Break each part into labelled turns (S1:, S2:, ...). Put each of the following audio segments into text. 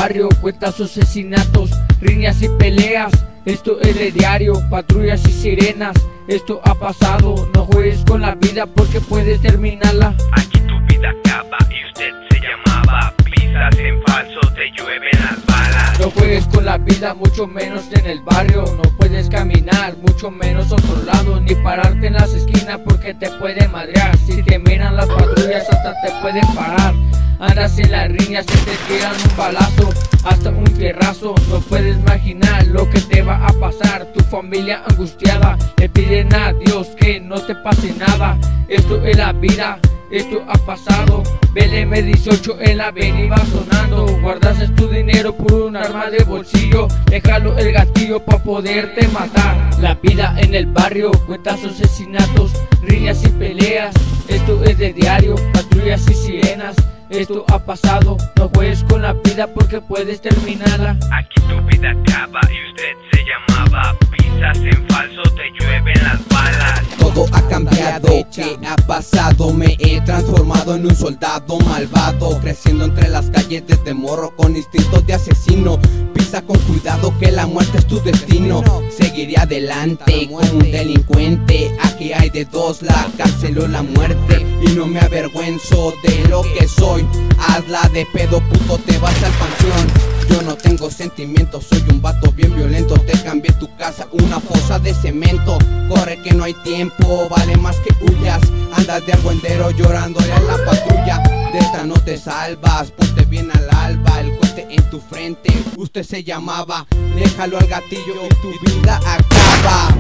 S1: barrio, cuentas asesinatos, riñas y peleas. Esto es de diario, patrullas y sirenas. Esto ha pasado, no juegues con la vida porque puedes terminarla.
S2: Aquí tu vida acaba y usted se llamaba. Pisas en falso, te llueven las balas.
S1: No juegues con la vida, mucho menos en el barrio. No puedes caminar, mucho menos a otro lado. Ni pararte en las esquinas porque te pueden madrear. Si te miran las patrullas hasta te pueden parar. Andas en las riñas y te tiran un balazo, hasta un fierrazo. No puedes imaginar lo que te va a pasar. Tu familia angustiada le piden a Dios que no te pase nada. Esto es la vida, esto ha pasado. BLM18 en la avenida sonando. Guardas tu dinero por un arma de bolsillo. Déjalo el gatillo pa' poderte matar. La vida en el barrio, cuentas asesinatos, riñas y peleas. Esto es de diario, patrullas y sirenas. Esto ha pasado, no juegues con la vida porque puedes terminarla.
S2: Aquí tu vida acaba y usted se llamaba. Pisas en falso, te llueven las balas.
S3: Todo ha cambiado, ¿qué ha pasado? Me he transformado en un soldado malvado, creciendo entre las calles desde morro con instintos de asesino. Pisa con cuidado que la muerte es tu destino. Seguiré adelante como un delincuente. Aquí hay de dos, la cárcel o la muerte. Y no me avergüenzo de lo que soy. Hazla de pedo, puto, te vas al panteón. Yo no tengo sentimientos, soy un vato bien violento. Te cambié tu casa, una fosa de cemento. Corre que no hay tiempo, vale más que huyas. Andas de argüendero llorándole a la patrulla. De esta no te salvas, ponte bien al alba. El corte en tu frente, usted se llamaba. Déjalo al gatillo y tu vida acaba.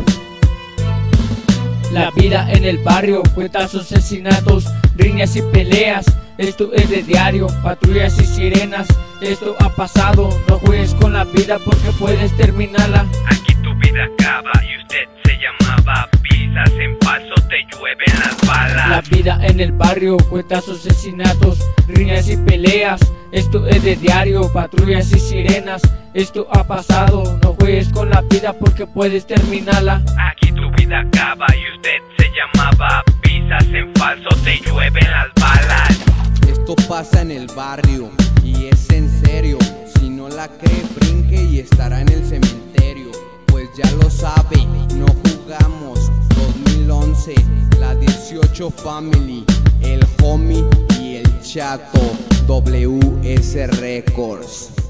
S1: La vida en el barrio, cuentas asesinatos, riñas y peleas. Esto es de diario, patrullas y sirenas. Esto ha pasado, no juegues con la vida porque puedes terminarla.
S2: Aquí tu vida acaba y usted se llamaba. Pisas en falso, te llueven las balas.
S1: La vida en el barrio, cuentas asesinatos, riñas y peleas. Esto es de diario, patrullas y sirenas. Esto ha pasado, no juegues con la vida porque puedes terminarla.
S2: Aquí tu vida acaba y usted se llamaba. Pisas en falso, te llueven las balas.
S3: Esto pasa en el barrio y es en serio. Si no la cree, brinque y estará en el cementerio. Pues ya lo sabe, no jugamos. 2011, la 18 Family, el homie y el chato. WS Records.